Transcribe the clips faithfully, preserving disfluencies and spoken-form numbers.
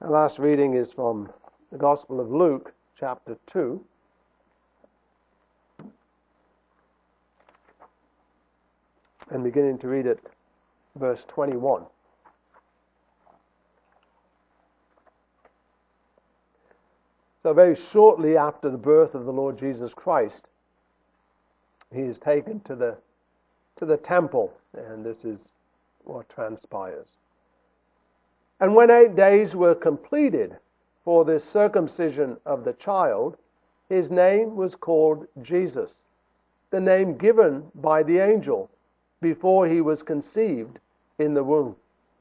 Our last reading is from the Gospel of Luke, chapter two. And beginning to read it, verse twenty-one. So very shortly after the birth of the Lord Jesus Christ, he is taken to the to the temple, and this is what transpires. And when eight days were completed for the circumcision of the child, his name was called Jesus, the name given by the angel before he was conceived in the womb.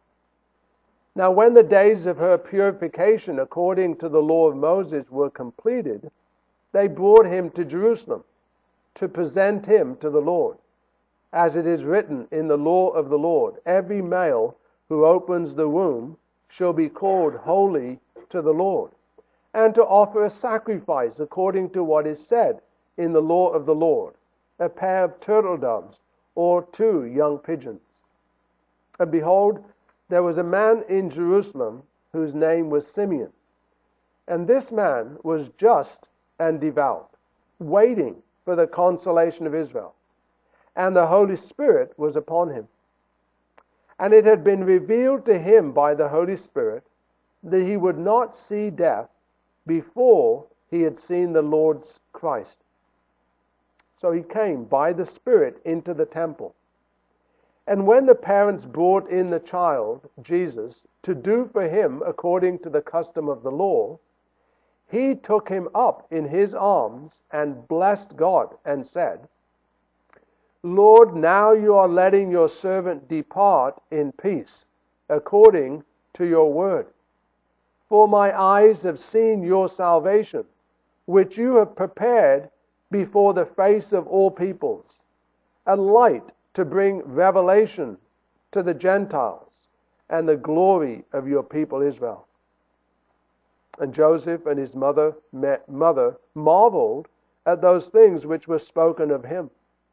Now when the days of her purification according to the law of Moses were completed, they brought him to Jerusalem to present him to the Lord. As it is written in the law of the Lord, every male who opens the womb shall be called holy to the Lord, and to offer a sacrifice according to what is said in the law of the Lord, a pair of turtle doves or two young pigeons. And behold, there was a man in Jerusalem whose name was Simeon. And this man was just and devout, waiting for the consolation of Israel. And the Holy Spirit was upon him. And it had been revealed to him by the Holy Spirit that he would not see death before he had seen the Lord's Christ. So he came by the Spirit into the temple. And when the parents brought in the child, Jesus, to do for him according to the custom of the law, he took him up in his arms and blessed God and said, Lord, now you are letting your servant depart in peace, according to your word. For my eyes have seen your salvation, which you have prepared before the face of all peoples, a light to bring revelation to the Gentiles, and the glory of your people Israel. And Joseph and his mother, mother marveled at those things which were spoken of him.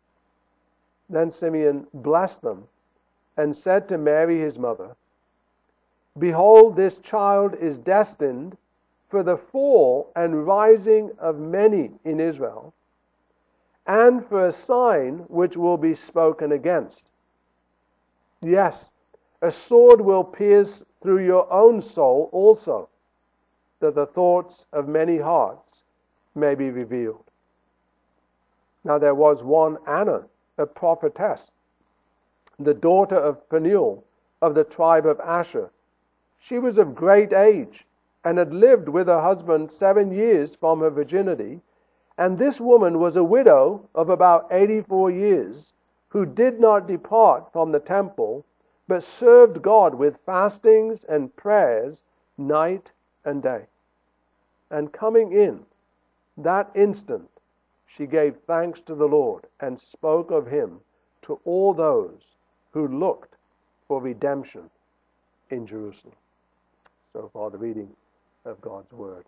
Then Simeon blessed them and said to Mary his mother, Behold, this child is destined for the fall and rising of many in Israel, and for a sign which will be spoken against. Yes, a sword will pierce through your own soul also, that the thoughts of many hearts may be revealed. Now there was one Anna, a prophetess, the daughter of Phanuel of the tribe of Asher. She was of great age and had lived with her husband seven years from her virginity. And this woman was a widow of about eighty-four years, who did not depart from the temple, but served God with fastings and prayers night and day. And coming in that instant, she gave thanks to the Lord and spoke of him to all those who looked for redemption in Jerusalem. So far, the reading of God's word.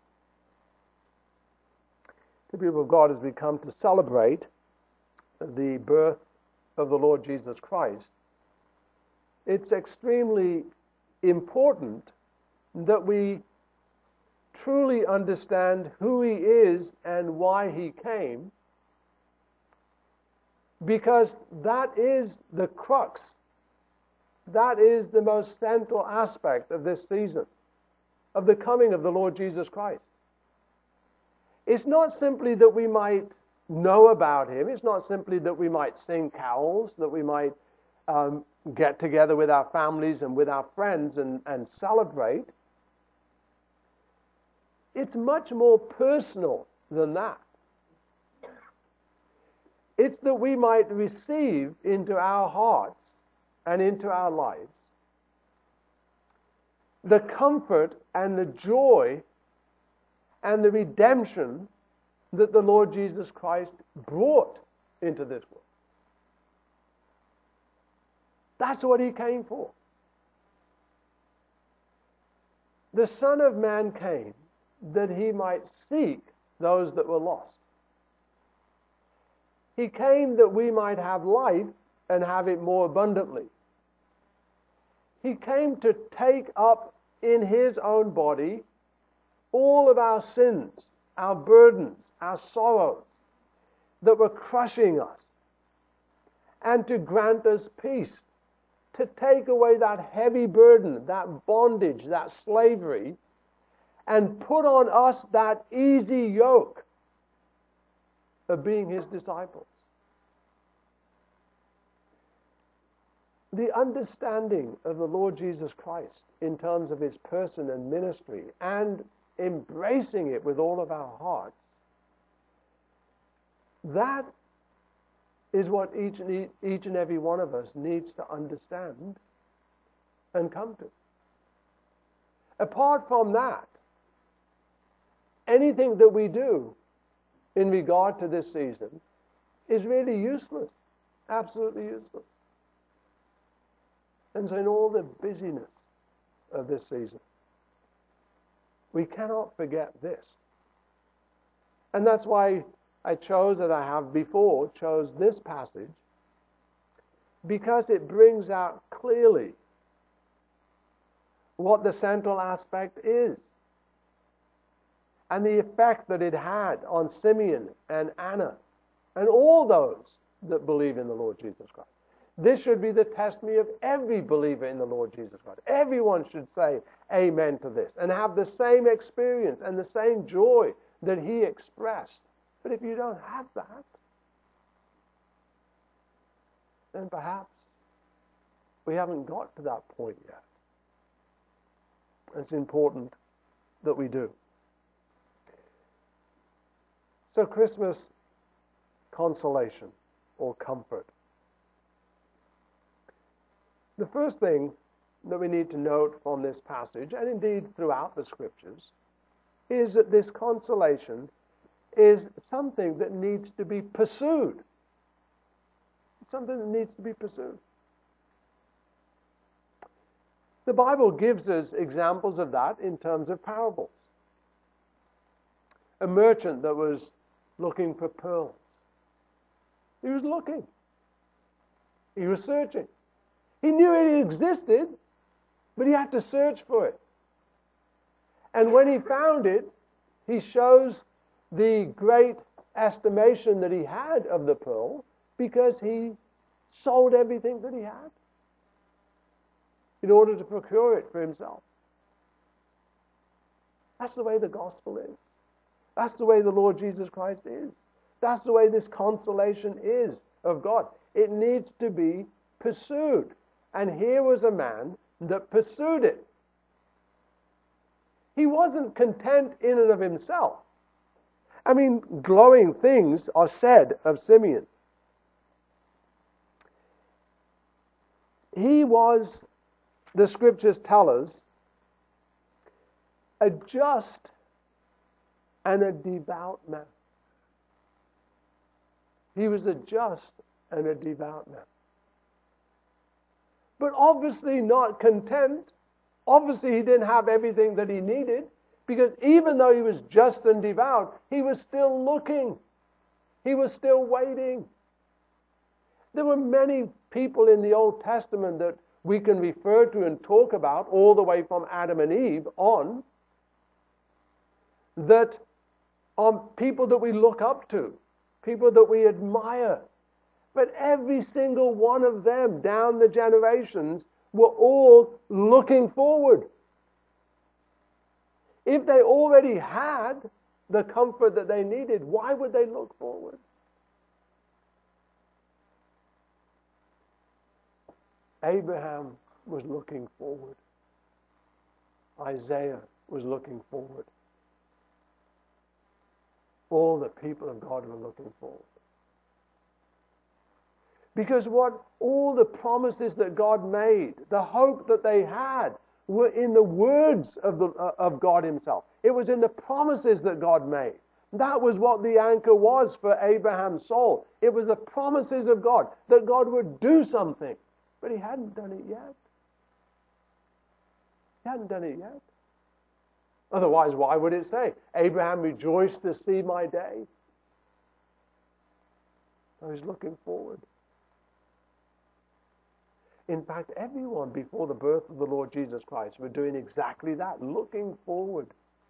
The people of God, as we come to celebrate the birth of the Lord Jesus Christ, it's extremely important that we truly understand who he is and why he came, because that is the crux, that is the most central aspect of this season, of the coming of the Lord Jesus Christ. It's not simply that we might know about him. It's not simply that we might sing carols, that we might um, get together with our families and with our friends and, and celebrate. It's much more personal than that. It's that we might receive into our hearts and into our lives the comfort and the joy and the redemption that the Lord Jesus Christ brought into this world. That's what he came for. The Son of Man came that he might seek those that were lost. He came that we might have life and have it more abundantly. He came to take up in his own body all of our sins, our burdens, our sorrows that were crushing us, and to grant us peace, to take away that heavy burden, that bondage, that slavery, and put on us that easy yoke of being his disciples. The understanding of the Lord Jesus Christ in terms of his person and ministry, and embracing it with all of our hearts, that is what each and, each and every one of us needs to understand and come to. Apart from that, anything that we do in regard to this season is really useless, absolutely useless. And so in all the busyness of this season, we cannot forget this. And that's why I chose, as I have before, chose this passage, because it brings out clearly what the central aspect is and the effect that it had on Simeon and Anna and all those that believe in the Lord Jesus Christ. This should be the testimony of every believer in the Lord Jesus Christ. Everyone should say amen to this and have the same experience and the same joy that he expressed. But if you don't have that, then perhaps we haven't got to that point yet. It's important that we do. So Christmas consolation or comfort. The first thing that we need to note from this passage, and indeed throughout the Scriptures, is that this consolation is something that needs to be pursued. It's something that needs to be pursued. The Bible gives us examples of that in terms of parables. A merchant that was looking for pearls. He was looking. He was searching. He knew it existed, but he had to search for it. And when he found it, he shows the great estimation that he had of the pearl because he sold everything that he had in order to procure it for himself. That's the way the gospel is. That's the way the Lord Jesus Christ is. That's the way this consolation is of God. It needs to be pursued. And here was a man that pursued it. He wasn't content in and of himself. I mean, glowing things are said of Simeon. He was, the Scriptures tell us, a just and a devout man. He was a just and a devout man. But obviously not content. Obviously he didn't have everything that he needed, because even though he was just and devout, he was still looking. He was still waiting. There were many people in the Old Testament that we can refer to and talk about, all the way from Adam and Eve on, that are people that we look up to, people that we admire. But every single one of them down the generations were all looking forward. If they already had the comfort that they needed, why would they look forward? Abraham was looking forward. Isaiah was looking forward. All the people of God were looking forward. Because what all the promises that God made, the hope that they had, were in the words of, the, uh, of God himself. It was in the promises that God made. That was what the anchor was for Abraham's soul. It was the promises of God, that God would do something. But he hadn't done it yet. He hadn't done it yet. Otherwise, why would it say, Abraham rejoiced to see my day? I was looking forward. In fact, everyone before the birth of the Lord Jesus Christ were doing exactly that, looking forward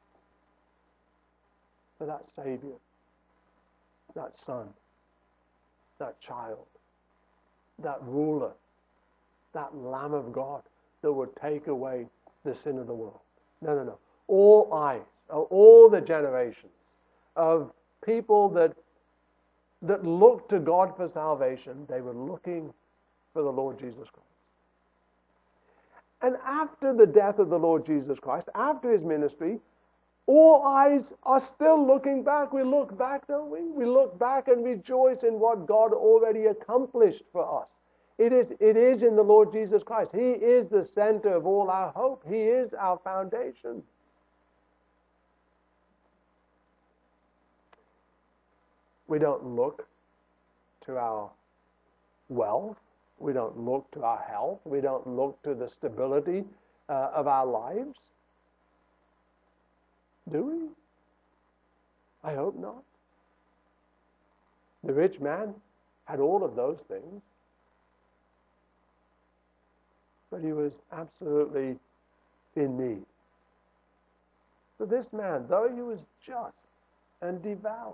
for that Savior, that Son, that child, that ruler, that Lamb of God that would take away the sin of the world. No, no, no. All eyes, all the generations of people that that looked to God for salvation, they were looking for the Lord Jesus Christ. And after the death of the Lord Jesus Christ, after his ministry, all eyes are still looking back. We look back, don't we? We look back and rejoice in what God already accomplished for us. It is, it is in the Lord Jesus Christ. He is the center of all our hope. He is our foundation. We don't look to our wealth. We don't look to our health. We don't look to the stability uh, of our lives. Do we? I hope not. The rich man had all of those things, but he was absolutely in need. So this man, though he was just and devout,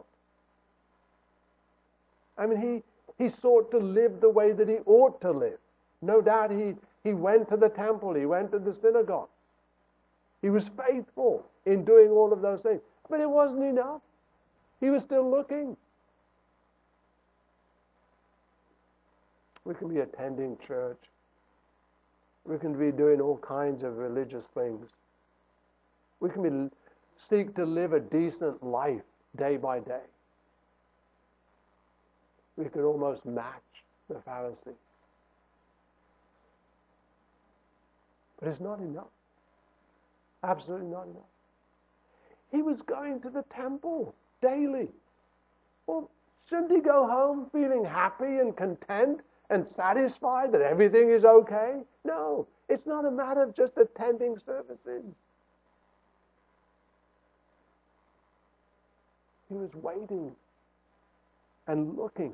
I mean, he, he sought to live the way that he ought to live. No doubt he, he went to the temple, he went to the synagogue. He was faithful in doing all of those things. But it wasn't enough. He was still looking. We can be attending church. We can be doing all kinds of religious things. We can be, seek to live a decent life day by day. We could almost match the Pharisees. But it's not enough. Absolutely not enough. He was going to the temple daily. Well, shouldn't he go home feeling happy and content and satisfied that everything is okay? No, it's not a matter of just attending services. He was waiting and looking.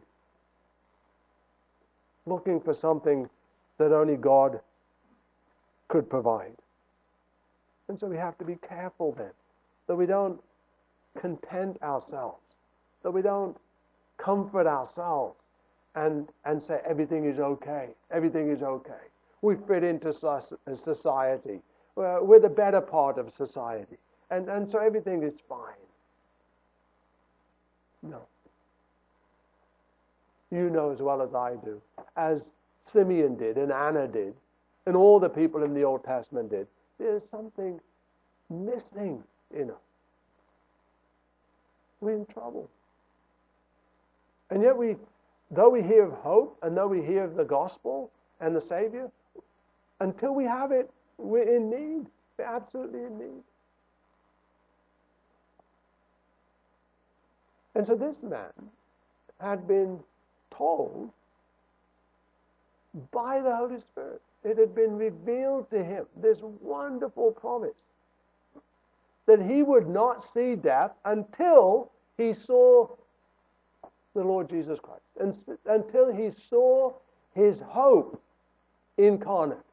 Looking for something that only God could provide. And so we have to be careful then, that we don't content ourselves, that we don't comfort ourselves and, and say everything is okay, everything is okay. We fit into society. We're, we're the better part of society. And, and so everything is fine. No. You know as well as I do, as Simeon did and Anna did, and all the people in the Old Testament did, there's something missing in us. We're in trouble. And yet we, though we hear of hope, and though we hear of the gospel and the Savior, until we have it, we're in need. We're absolutely in need. And so this man had been told by the Holy Spirit. It had been revealed to him, this wonderful promise, that he would not see death until he saw the Lord Jesus Christ, and until he saw his hope incarnate,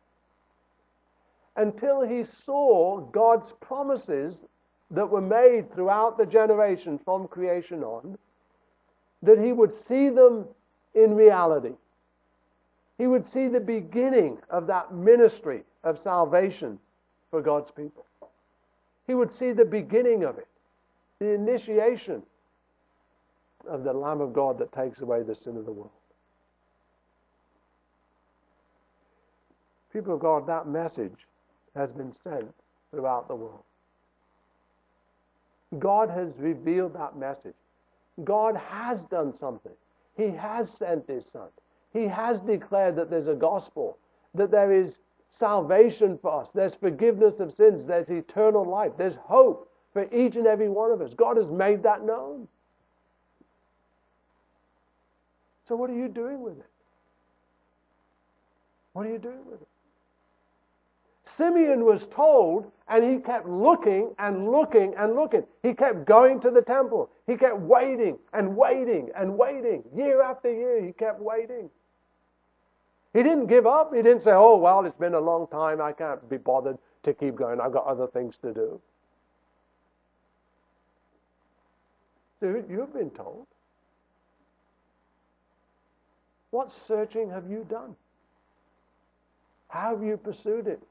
until he saw God's promises that were made throughout the generation from creation on, that he would see them in reality. He would see the beginning of that ministry of salvation for God's people. He would see the beginning of it, the initiation of the Lamb of God that takes away the sin of the world. People of God, that message has been sent throughout the world. God has revealed that message. God has done something. He has sent his Son. He has declared that there's a gospel, that there is salvation for us, there's forgiveness of sins, there's eternal life, there's hope for each and every one of us. God has made that known. So what are you doing with it? What are you doing with it? Simeon was told, and he kept looking and looking and looking. He kept going to the temple. He kept waiting and waiting and waiting. Year after year, he kept waiting. He didn't give up. He didn't say, oh, well, it's been a long time. I can't be bothered to keep going. I've got other things to do. So you've been told. What searching have you done? How have you pursued it?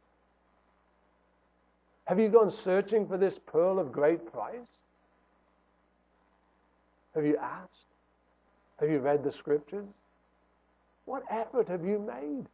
Have you gone searching for this pearl of great price? Have you asked? Have you read the scriptures? What effort have you made?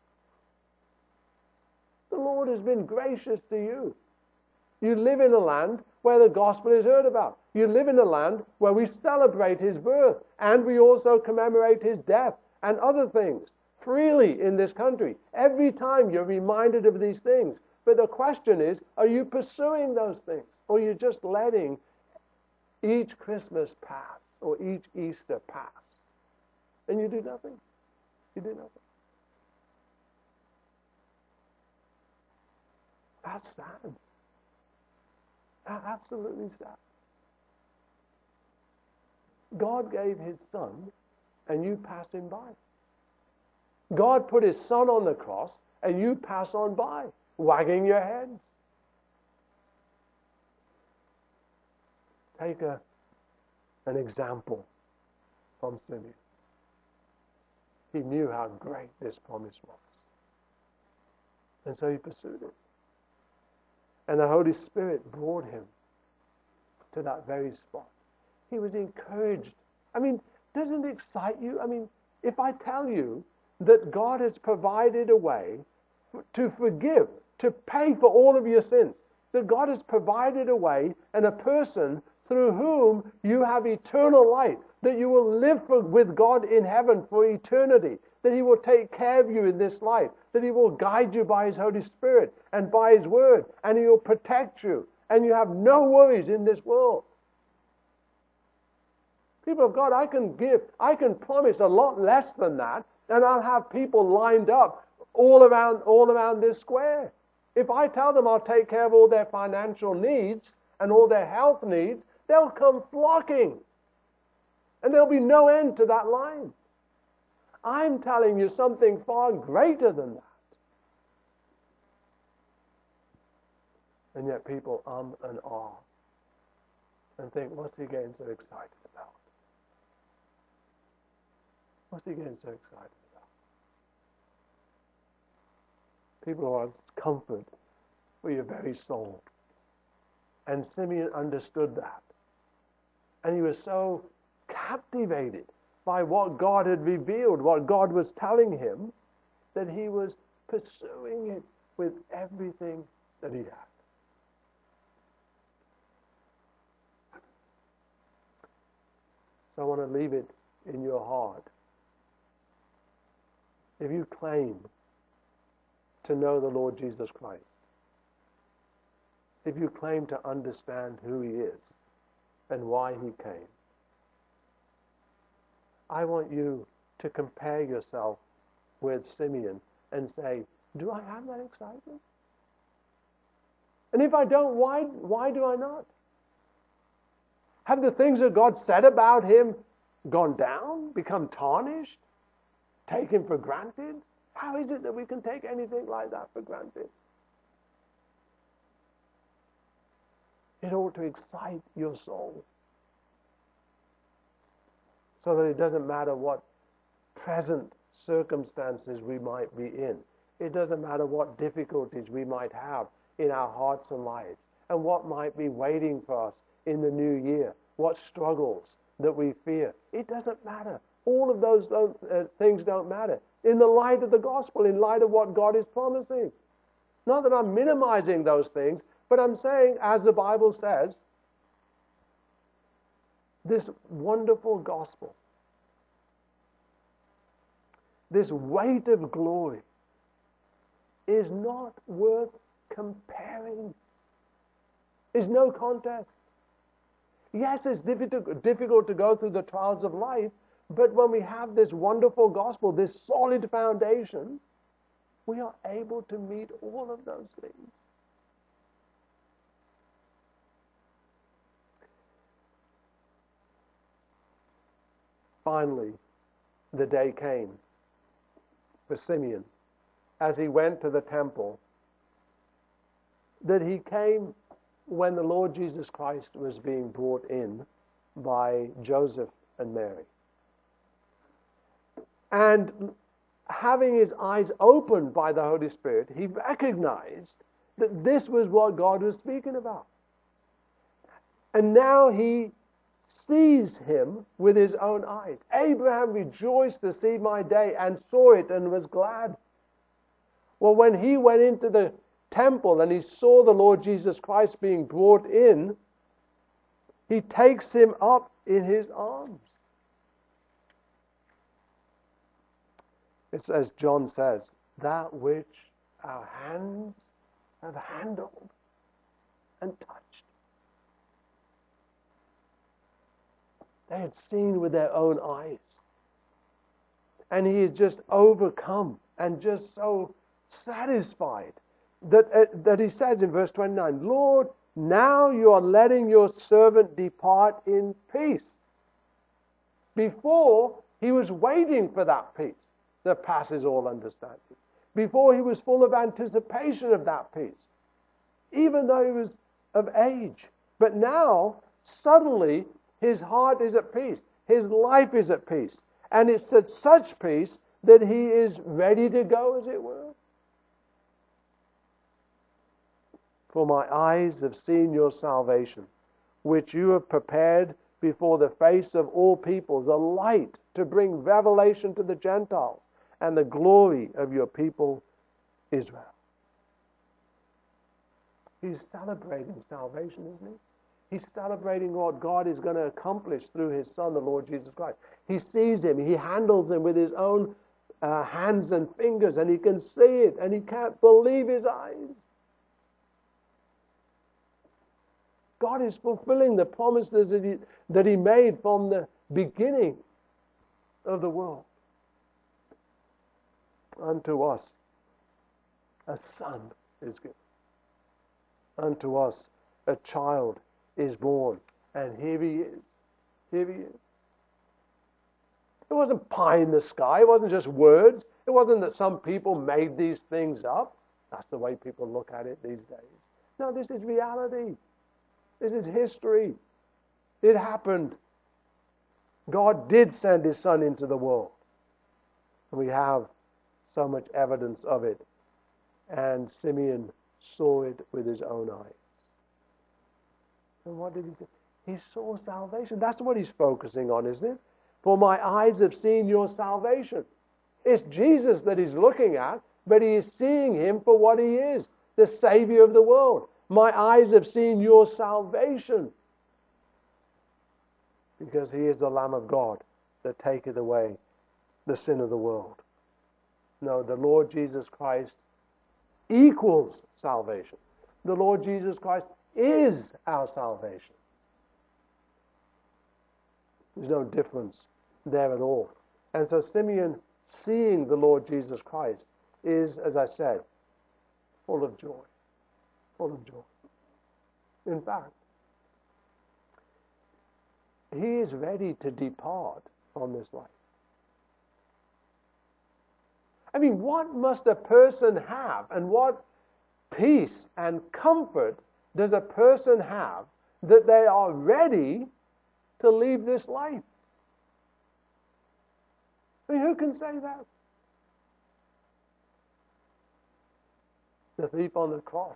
The Lord has been gracious to you. You live in a land where the gospel is heard about. You live in a land where we celebrate his birth and we also commemorate his death and other things freely in this country. Every time you're reminded of these things. But the question is, are you pursuing those things? Or are you just letting each Christmas pass or each Easter pass? And you do nothing. You do nothing. That's sad. That's absolutely sad. God gave his son, and you pass him by. God put his son on the cross, and you pass on by, wagging your heads. Take a, an example from Simeon. He knew how great this promise was. And so he pursued it. And the Holy Spirit brought him to that very spot. He was encouraged. I mean, doesn't it excite you? I mean, if I tell you that God has provided a way to forgive, to pay for all of your sins, that God has provided a way and a person through whom you have eternal life, that you will live for, with God in heaven for eternity, that he will take care of you in this life, that he will guide you by his Holy Spirit and by his word, and he will protect you, and you have no worries in this world. People of God, I can give, I can promise a lot less than that, and I'll have people lined up all around, all around this square. If I tell them I'll take care of all their financial needs and all their health needs, they'll come flocking. And there'll be no end to that line. I'm telling you something far greater than that. And yet people um and ah and think, what's he getting so excited about? What's he getting so excited about? People who are comfort for your very soul. And Simeon understood that. And he was so captivated by what God had revealed, what God was telling him, that he was pursuing it with everything that he had. So I want to leave it in your heart. If you claim to know the Lord Jesus Christ, if you claim to understand who he is and why he came, I want you to compare yourself with Simeon and say, do I have that excitement? And if I don't, why, why do I not? Have the things that God said about him gone down, become tarnished, taken for granted? How is it that we can take anything like that for granted? It ought to excite your soul, so that it doesn't matter what present circumstances we might be in. It doesn't matter what difficulties we might have in our hearts and lives, and what might be waiting for us in the new year, what struggles that we fear. It doesn't matter. All of those don't, uh, things don't matter. In the light of the gospel, in light of what God is promising. Not that I'm minimizing those things, but I'm saying, as the Bible says, this wonderful gospel, this weight of glory, is not worth comparing. Is no contest. Yes, it's difficult, difficult to go through the trials of life, but when we have this wonderful gospel, this solid foundation, we are able to meet all of those things. Finally, the day came for Simeon as he went to the temple that he came when the Lord Jesus Christ was being brought in by Joseph and Mary. And having his eyes opened by the Holy Spirit, he recognized that this was what God was speaking about. And now he sees him with his own eyes. Abraham rejoiced to see my day and saw it and was glad. Well, when he went into the temple and he saw the Lord Jesus Christ being brought in, he takes him up in his arms. It's as John says, that which our hands have handled and touched. They had seen with their own eyes. And he is just overcome and just so satisfied that, uh, that he says in verse twenty-nine, Lord, now you are letting your servant depart in peace. Before, he was waiting for that peace that passes all understanding. Before, he was full of anticipation of that peace, even though he was of age. But now, suddenly, his heart is at peace. His life is at peace. And it's at such peace that he is ready to go, as it were. For my eyes have seen your salvation, which you have prepared before the face of all peoples, a light to bring revelation to the Gentiles and the glory of your people Israel. He's celebrating salvation, isn't he? He's celebrating what God is going to accomplish through his Son, the Lord Jesus Christ. He sees him, he handles him with his own uh, hands and fingers, and he can see it, and he can't believe his eyes. God is fulfilling the promises that he, that he made from the beginning of the world. Unto us a son is given. Unto us a child is born. And here he is. Here he is. It wasn't pie in the sky. It wasn't just words. It wasn't that some people made these things up. That's the way people look at it these days. No, this is reality. This is history. It happened. God did send his Son into the world. And we have so much evidence of it. And Simeon saw it with his own eyes. And what did he say? He saw salvation. That's what he's focusing on, isn't it? For my eyes have seen your salvation. It's Jesus that he's looking at, but he is seeing him for what he is, the Savior of the world. My eyes have seen your salvation. Because he is the Lamb of God that taketh away the sin of the world. No, the Lord Jesus Christ equals salvation. The Lord Jesus Christ is our salvation. There's no difference there at all. And so Simeon, seeing the Lord Jesus Christ, is, as I said, full of joy. Full of joy. In fact, he is ready to depart from this life. I mean, what must a person have, and what peace and comfort does a person have that they are ready to leave this life? I mean, who can say that? The thief on the cross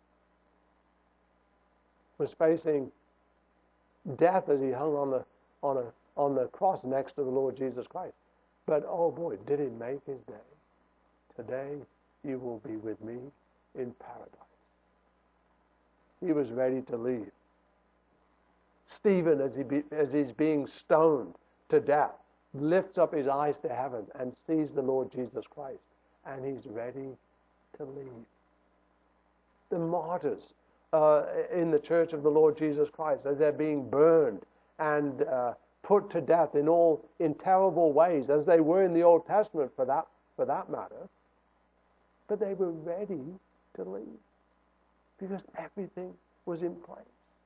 was facing death as he hung on the on a on the cross next to the Lord Jesus Christ. But oh boy, did he make his day. Today you will be with me in paradise. He was ready to leave. Stephen, as he be, as he's being stoned to death, lifts up his eyes to heaven and sees the Lord Jesus Christ, and he's ready to leave. The martyrs uh, in the church of the Lord Jesus Christ, as they're being burned and uh, put to death in all in terrible ways, as they were in the Old Testament for that for that matter, but they were ready to leave because everything was in place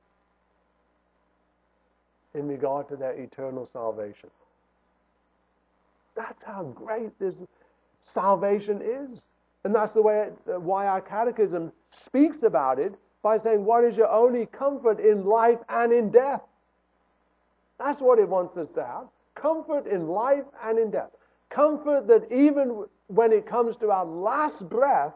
in regard to their eternal salvation. That's how great this salvation is. And that's the way it, why our catechism speaks about it by saying, what is your only comfort in life and in death? That's what it wants us to have. Comfort in life and in death. Comfort that even when it comes to our last breath,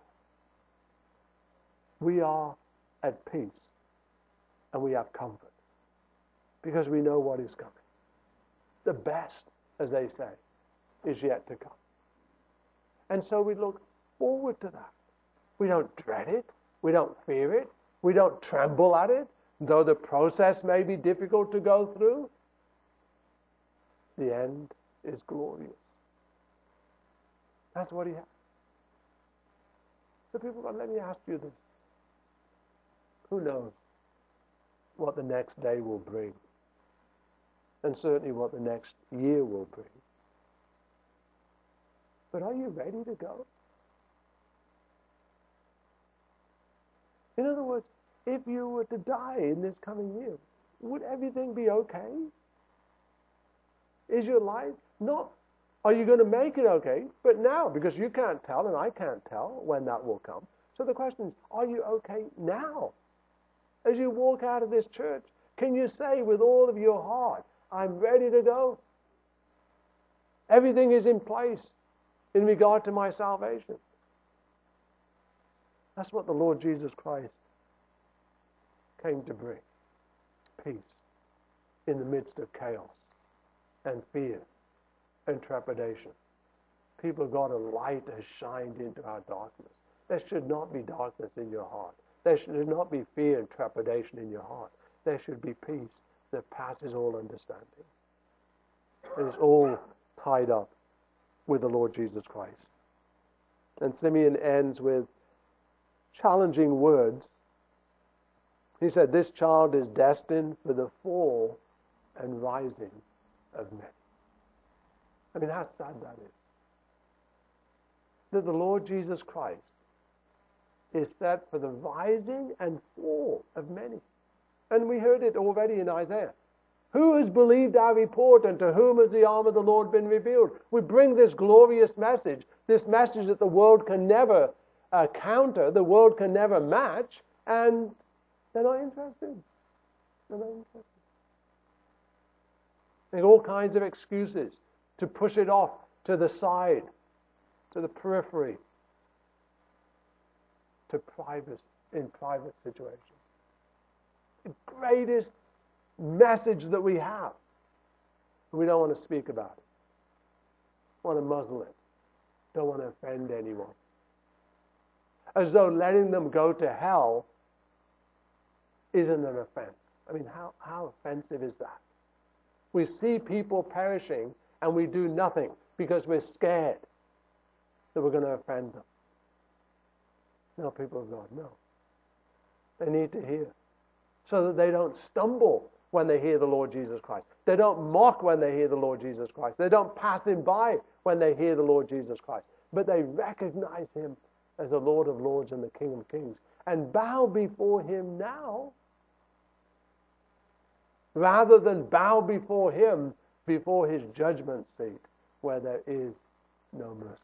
we are at peace and we have comfort because we know what is coming. The best, as they say, is yet to come. And so we look forward to that. We don't dread it. We don't fear it. We don't tremble at it, though the process may be difficult to go through. The end is glorious. That's what he has. So people, let me ask you this. Who knows what the next day will bring? And certainly what the next year will bring. But are you ready to go? In other words, if you were to die in this coming year, would everything be okay? Is your life not, are you going to make it okay? But now, because you can't tell and I can't tell when that will come. So the question is, are you okay now? As you walk out of this church, can you say with all of your heart, I'm ready to go? Everything is in place in regard to my salvation. That's what the Lord Jesus Christ came to bring. Peace in the midst of chaos and fear and trepidation. People of God, a light has shined into our darkness. There should not be darkness in your heart. There should not be fear and trepidation in your heart. There should be peace that passes all understanding. And it's all tied up with the Lord Jesus Christ. And Simeon ends with challenging words. He said, this child is destined for the fall and rising of many. I mean, how sad that is. That the Lord Jesus Christ is set for the rising and fall of many. And we heard it already in Isaiah. Who has believed our report, and to whom has the arm of the Lord been revealed? We bring this glorious message, this message that the world can never uh, counter, the world can never match, and they're not interested. They're not interested. There's all kinds of excuses to push it off to the side, to the periphery, to private, in private situations. The greatest message that we have, we don't want to speak about it. Want to muzzle it. Don't want to offend anyone. As though letting them go to hell isn't an offense. I mean, how, how offensive is that? We see people perishing and we do nothing because we're scared that we're going to offend them. No, people of God, no. They need to hear so that they don't stumble when they hear the Lord Jesus Christ. They don't mock when they hear the Lord Jesus Christ. They don't pass him by when they hear the Lord Jesus Christ. But they recognize him as the Lord of Lords and the King of Kings and bow before him now rather than bow before him before his judgment seat where there is no mercy.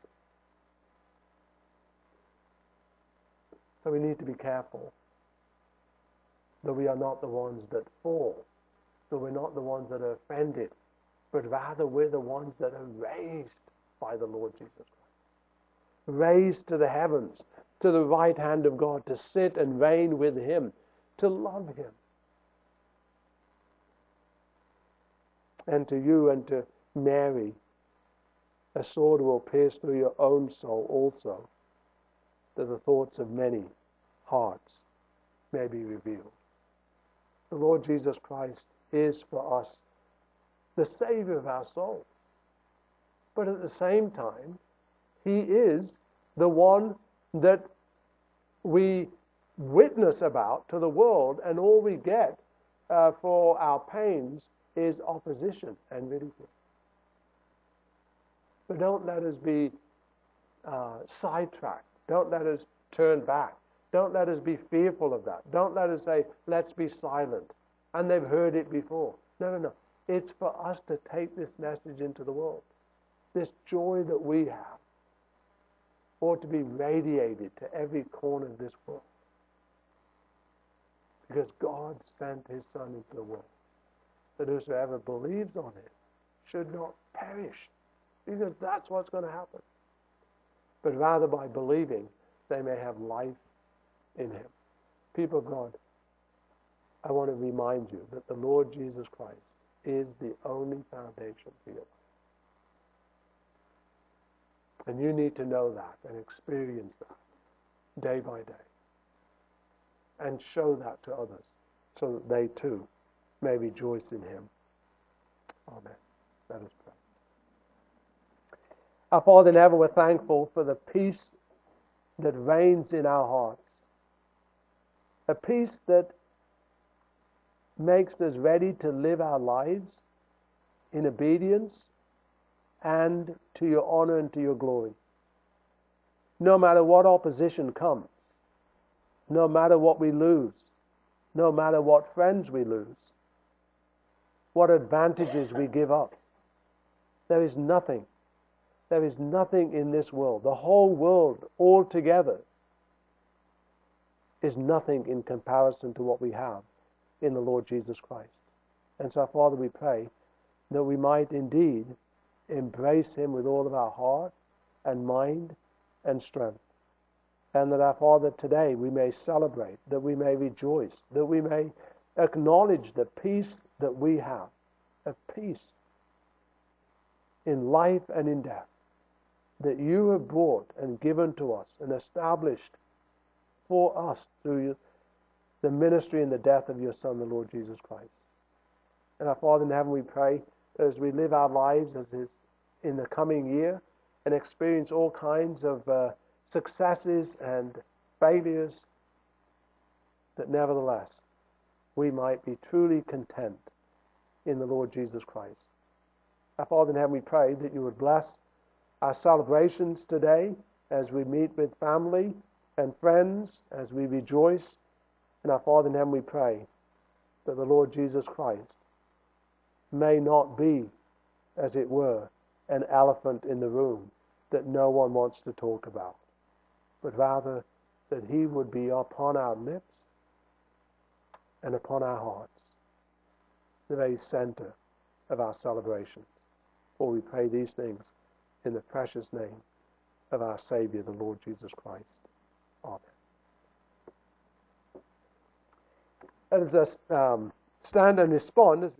So we need to be careful that we are not the ones that fall, that we're not the ones that are offended, but rather we're the ones that are raised by the Lord Jesus Christ. Raised to the heavens, to the right hand of God, to sit and reign with him, to love him. And to you and to Mary, a sword will pierce through your own soul also, that the thoughts of many hearts may be revealed. The Lord Jesus Christ is for us the Savior of our souls. But at the same time, he is the one that we witness about to the world, and all we get uh, for our pains is opposition and ridicule. But don't let us be uh, sidetracked. Don't let us turn back. Don't let us be fearful of that. Don't let us say, let's be silent. And they've heard it before. No, no, no. It's for us to take this message into the world. This joy that we have ought to be radiated to every corner of this world. Because God sent his Son into the world, that whosoever believes on him should not perish, because that's what's going to happen, but rather by believing they may have life in him. People of God, I want to remind you that the Lord Jesus Christ is the only foundation for your life. And you need to know that and experience that day by day. And show that to others so that they too may rejoice in him. Amen. Let us pray. Our Father in heaven, we're thankful for the peace that reigns in our hearts. A peace that makes us ready to live our lives in obedience and to your honor and to your glory. No matter what opposition comes, no matter what we lose, no matter what friends we lose, what advantages we give up, there is nothing, there is nothing in this world, the whole world altogether is nothing in comparison to what we have in the Lord Jesus Christ. And so, Father, we pray that we might indeed embrace him with all of our heart and mind and strength. And that, our Father, today we may celebrate, that we may rejoice, that we may acknowledge the peace that we have, a peace in life and in death, that you have brought and given to us and established for us through the ministry and the death of your Son, the Lord Jesus Christ. And our Father in heaven, we pray as we live our lives as is in the coming year and experience all kinds of uh, successes and failures, that nevertheless we might be truly content in the Lord Jesus Christ. Our Father in heaven, we pray that you would bless our celebrations today as we meet with family and friends, as we rejoice. And our Father in heaven, we pray that the Lord Jesus Christ may not be, as it were, an elephant in the room that no one wants to talk about, but rather that he would be upon our lips and upon our hearts, the very center of our celebrations. For we pray these things in the precious name of our Savior, the Lord Jesus Christ. Amen. Let us um, stand and respond as